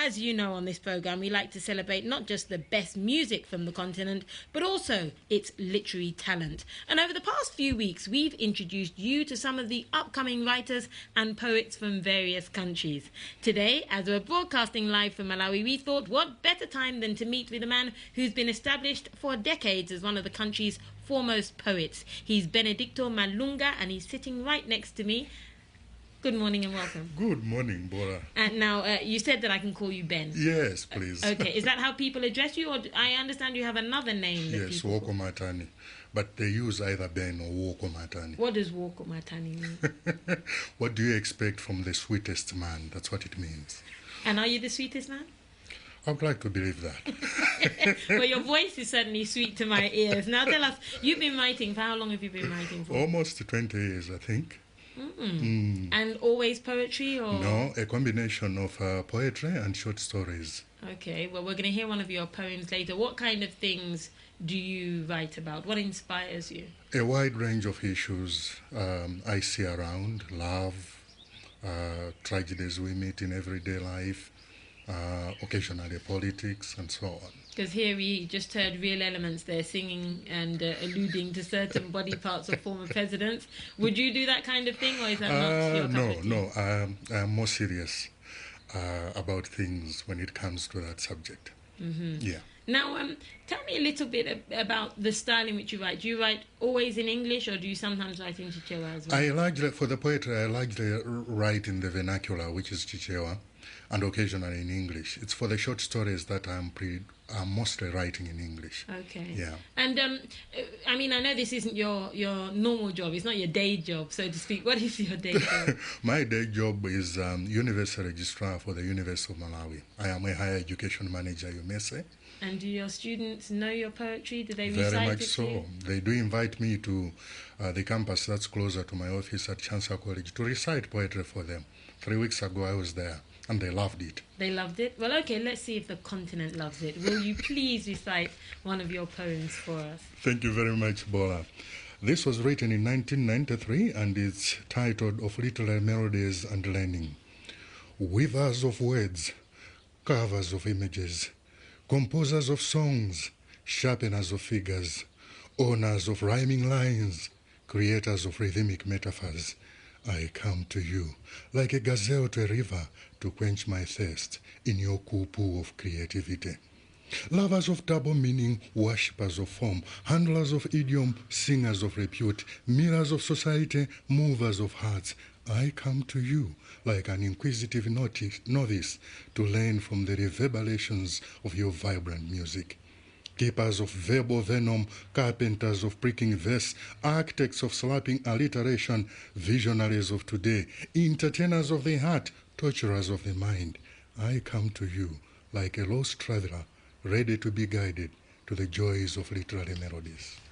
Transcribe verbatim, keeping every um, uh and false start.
as you know, on this program, we like to celebrate not just the best music from the continent, but also its literary talent. And over the past few weeks, we've introduced you to some of the upcoming writers and poets from various countries. Today, as we're broadcasting live from Malawi, we thought what better time than to meet with a man who's been established for decades as one of the country's foremost poets. He's Benedicto Malunga, and he's sitting right next to me. Good morning and welcome. Good morning, Bora. And now, uh, you said that I can call you Ben. Yes, please. Uh, okay, is that how people address you? Or do, I understand you have another name that Yes, people Woko Matani. But they use either Ben or Woko Matani. What does Woko Matani mean? What do you expect from the sweetest man? That's what it means. And are you the sweetest man? I would like to believe that. Well, your voice is certainly sweet to my ears. Now tell us, you've been writing, for how long have you been writing for? Almost twenty years, I think. Mm. Mm. And always poetry? Or No, a combination of uh, poetry and short stories. Okay, well, we're going to hear one of your poems later. What kind of things do you write about? What inspires you? A wide range of issues um, I see around. Love, uh, tragedies we meet in everyday life, uh, occasionally politics, and so on. Because here we just heard Real Elements there singing and uh, alluding to certain body parts of former presidents. Would you do that kind of thing, or is that not uh, your cup No, of tea? no. I'm, I'm more serious uh, about things when it comes to that subject. Mm-hmm. Yeah. Now, um, tell me a little bit ab- about the style in which you write. Do you write always in English, or do you sometimes write in Chichewa as well? I largely, for the poetry, I largely write in the vernacular, which is Chichewa, and occasionally in English. It's for the short stories that I'm pre, I'm mostly writing in English. Okay. Yeah. And um, I mean, I know this isn't your, your normal job. It's not your day job, so to speak. What is your day job? My day job is um, University Registrar for the University of Malawi. I am a higher education manager, you may say. And do your students know your poetry? Do they Very recite much it so. to you? They do invite me to uh, the campus that's closer to my office at Chancellor College to recite poetry for them. Three weeks ago I was there, and they loved it. They loved it? Well, okay, let's see if the continent loves it. Will you please recite one of your poems for us? Thank you very much, Bola. This was written in nineteen ninety-three, and it's titled Of Literary Melodies and Learning. Weavers of words, carvers of images, composers of songs, sharpeners of figures, owners of rhyming lines, creators of rhythmic metaphors, I come to you, like a gazelle to a river, to quench my thirst in your cool pool of creativity. Lovers of double meaning, worshippers of form, handlers of idiom, singers of repute, mirrors of society, movers of hearts, I come to you like an inquisitive notice, novice to learn from the reverberations of your vibrant music. Keepers of verbal venom, carpenters of pricking verse, architects of slapping alliteration, visionaries of today, entertainers of the heart, torturers of the mind, I come to you like a lost traveler, ready to be guided to the joys of literary melodies.